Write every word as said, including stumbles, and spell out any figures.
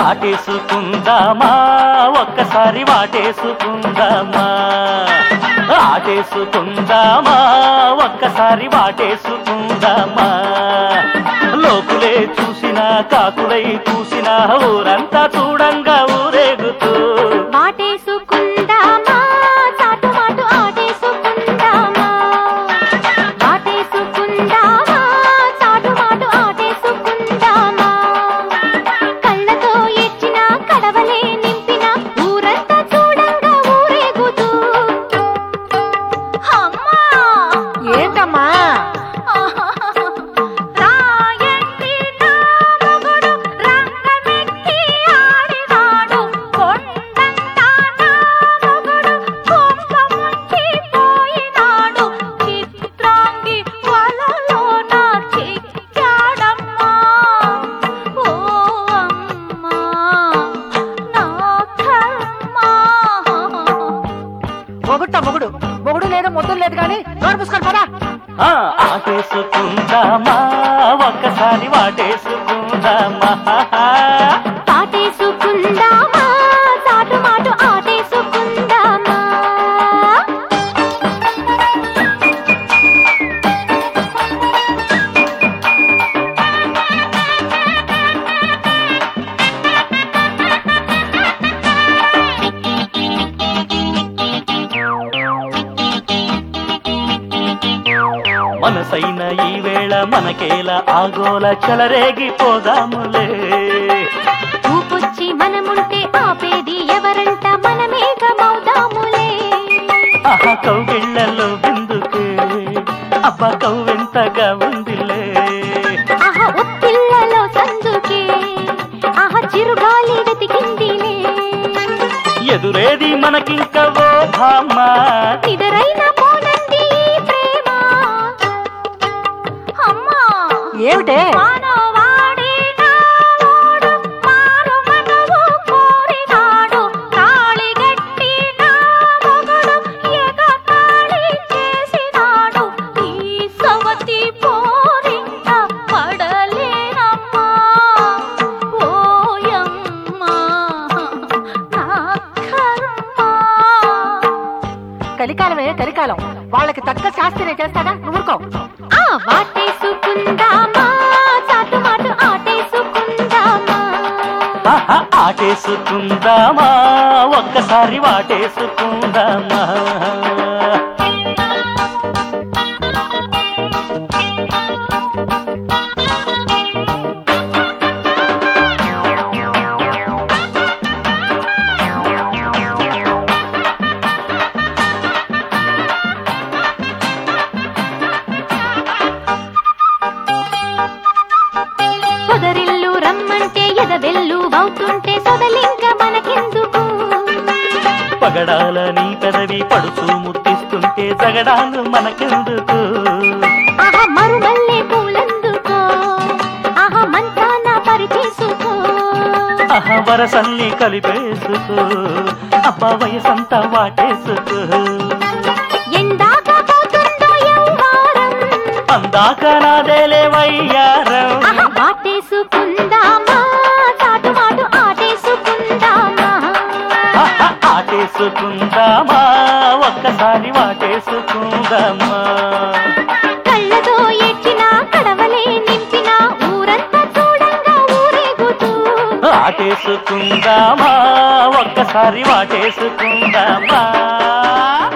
ఆటేసుకుందామా ఒక్కసారి వాటేసుకుందామా ఆటేసుకుందామా ఒక్కసారి వాటేసుకుందామా లోకులే చూసినా కాకులై కూసినా ఊరంతా చూడంగా ఊరేగుతూ వాటేసుకుందామా చాటుమాటు ఆటేసుకుందామా వాటేసుకుందామా చాటుమాటు ఆటేసుకుందామా కళ్ళతో ఎచ్చిన కడవలే నింపిన ఊరంతా చూడంగా ఊరేగుతూ అమ్మా ఏంటమ్మా మొగుట మొగుడు మొగుడు లేదు ముద్దులు లేదు కానీ నోరు పుసుకొని పదా ఆటేసుకుందామా ఒక్కసారి వాటేసుకుందామా ఆటేసుకుందామా చాటుమాటు ఆటేసుకుందామా మనసైన ఈ వేళ మనకేలా ఆగోల చెలరేగిపోదాములే ఊపొచ్చి మనముంటే ఆపేది ఎవరంట మనమేఘమవుదాములే ఆహా కౌగిళ్లలో బిందుకే అబ్బ కవ్వెంతగా ఉందిలే ఆహ ఉత్తిళ్లలో సందుకే ఆహ చిరుగాలి వెతికిందిలే ఎదురేది మనకింక ఓ భామ నిదరైన పోనంది ఈ ప్రేమ అమ్మా ఏమిటే మానవాడి నావోడు మారు మనువు కోరినాడు తాళిగట్టి నా మొగుడు ఎగతాళి చేసినాడు ఈ సవతి పోరింట పడలేనమ్మా ఓయమ్మా నా కర్మ కలికాలమే కలికాలం వాళ్ళకి తగ్గ శాస్త్రీయ చేస్తాడా నువ్వుకో ఆ వాటేసుకుందామా చాటుమాటు ఆటేసుకుందామా ఆహా ఆటేసుకుందామా ఒక్కసారి వాటేసుకుందామా పొదరిల్లు రమ్మంటే ఎదవెల్లు అవుతుంటే సొదలింక మనకెందుకు పగడాల నీ పెదవి పడుచు ముద్దిస్తుంటే జగడాలు మనకెందుకు ఆహ మరుమల్లే పూలందుకో ఆహ మంచాన పరిచేసుకో ఆహ వరసల్ని కలిపేసుకో అబ్బ వయసంతా వాటేసుకో ఎందాక పోతుందో యవ్వారం అందాక నాదేలే వయ్యారం ఆహ వాటేసుకుందామా చాటుమాటు ఆటేసుకుందామా ఆహా ఆటేసుకుందామా ఒక్కసారి వాటేసుకుందామా కళ్ళతో ఎచ్చిన కడవలే నింపిన ఊరంతా చూడంగా ఊరేగుతూ ఆటేసుకుందామా ఒక్కసారి వాటేసుకుందామా